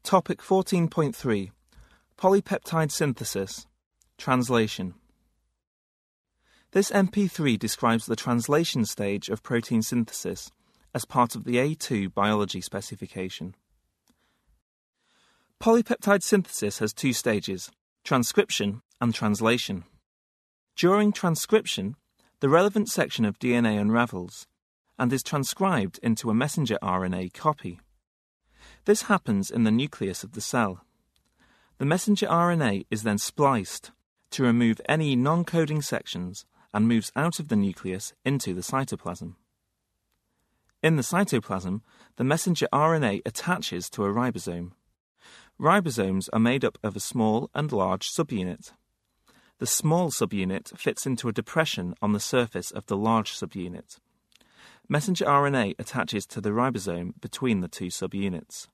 Topic 14.3 Polypeptide Synthesis Translation. This MP3 describes the translation stage of protein synthesis as part of the A2 biology specification. Polypeptide synthesis has two stages, transcription and translation. During transcription, the relevant section of DNA unravels and is transcribed into a messenger RNA copy. This happens in the nucleus of the cell. The messenger RNA is then spliced to remove any non-coding sections and moves out of the nucleus into the cytoplasm. In the cytoplasm, the messenger RNA attaches to a ribosome. Ribosomes are made up of a small and large subunit. The small subunit fits into a depression on the surface of the large subunit. Messenger RNA attaches to the ribosome between the two subunits.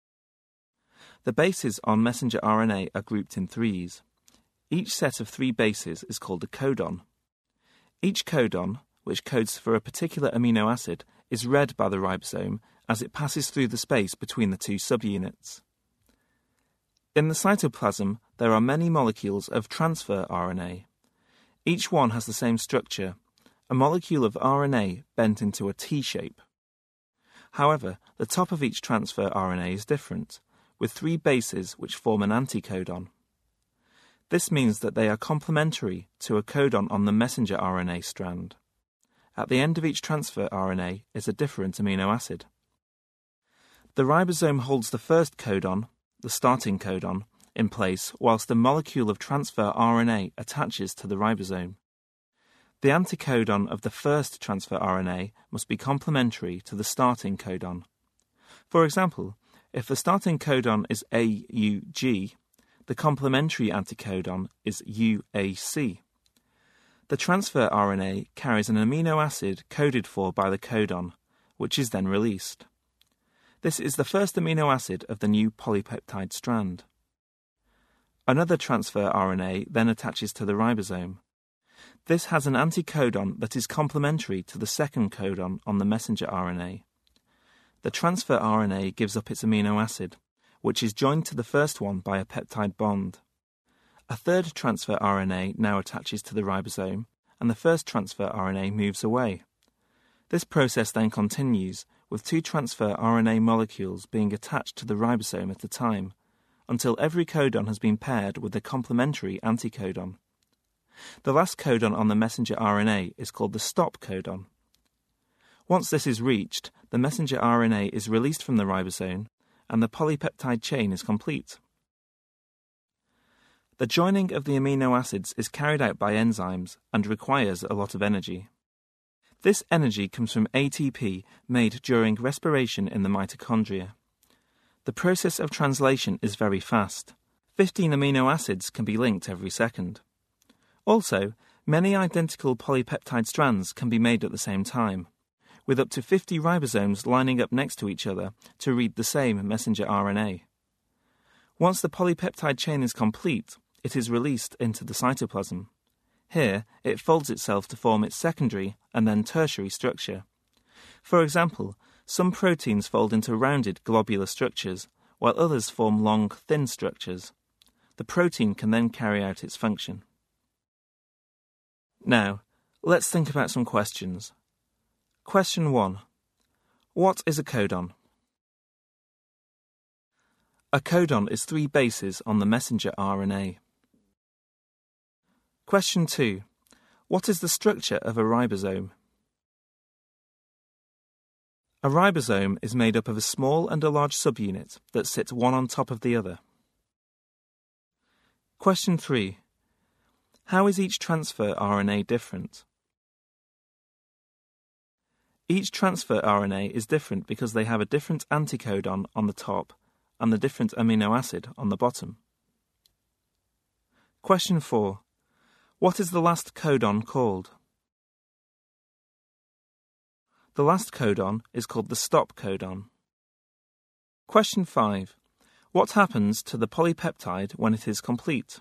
The bases on messenger RNA are grouped in threes. Each set of three bases is called a codon. Each codon, which codes for a particular amino acid, is read by the ribosome as it passes through the space between the two subunits. In the cytoplasm, there are many molecules of transfer RNA. Each one has the same structure, a molecule of RNA bent into a T shape. However, the top of each transfer RNA is different, with three bases which form an anticodon. This means that they are complementary to a codon on the messenger RNA strand. At the end of each transfer RNA is a different amino acid. The ribosome holds the first codon, the starting codon, in place whilst the molecule of transfer RNA attaches to the ribosome. The anticodon of the first transfer RNA must be complementary to the starting codon. For example, if the starting codon is AUG, the complementary anticodon is UAC. The transfer RNA carries an amino acid coded for by the codon, which is then released. This is the first amino acid of the new polypeptide strand. Another transfer RNA then attaches to the ribosome. This has an anticodon that is complementary to the second codon on the messenger RNA. The transfer RNA gives up its amino acid, which is joined to the first one by a peptide bond. A third transfer RNA now attaches to the ribosome, and the first transfer RNA moves away. This process then continues, with two transfer RNA molecules being attached to the ribosome at a time, until every codon has been paired with a complementary anticodon. The last codon on the messenger RNA is called the stop codon. Once this is reached, the messenger RNA is released from the ribosome, and the polypeptide chain is complete. The joining of the amino acids is carried out by enzymes and requires a lot of energy. This energy comes from ATP made during respiration in the mitochondria. The process of translation is very fast. 15 amino acids can be linked every second. Also, many identical polypeptide strands can be made at the same time, with up to 50 ribosomes lining up next to each other to read the same messenger RNA. Once the polypeptide chain is complete, it is released into the cytoplasm. Here, it folds itself to form its secondary and then tertiary structure. For example, some proteins fold into rounded globular structures, while others form long, thin structures. The protein can then carry out its function. Now, let's think about some questions. Question 1. What is a codon? A codon is three bases on the messenger RNA. Question 2. What is the structure of a ribosome? A ribosome is made up of a small and a large subunit that sit one on top of the other. Question 3. How is each transfer RNA different? Each transfer RNA is different because they have a different anticodon on the top and the different amino acid on the bottom. Question 4. What is the last codon called? The last codon is called the stop codon. Question 5. What happens to the polypeptide when it is complete?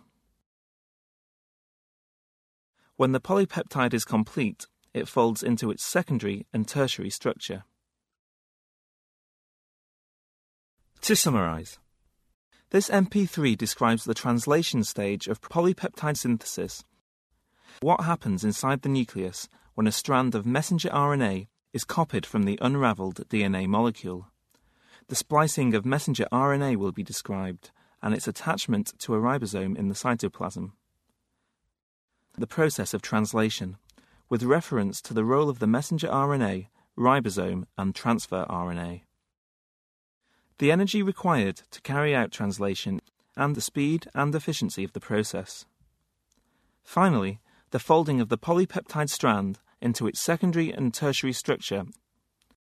When the polypeptide is complete, it folds into its secondary and tertiary structure. To summarize, This MP3 describes the translation stage of polypeptide synthesis. What happens inside the nucleus when a strand of messenger RNA is copied from the unravelled DNA molecule. The splicing of messenger RNA will be described, and its attachment to a ribosome in the cytoplasm. The process of translation, with reference to the role of the messenger RNA, ribosome, and transfer RNA. The energy required to carry out translation, and the speed and efficiency of the process. Finally, the folding of the polypeptide strand into its secondary and tertiary structure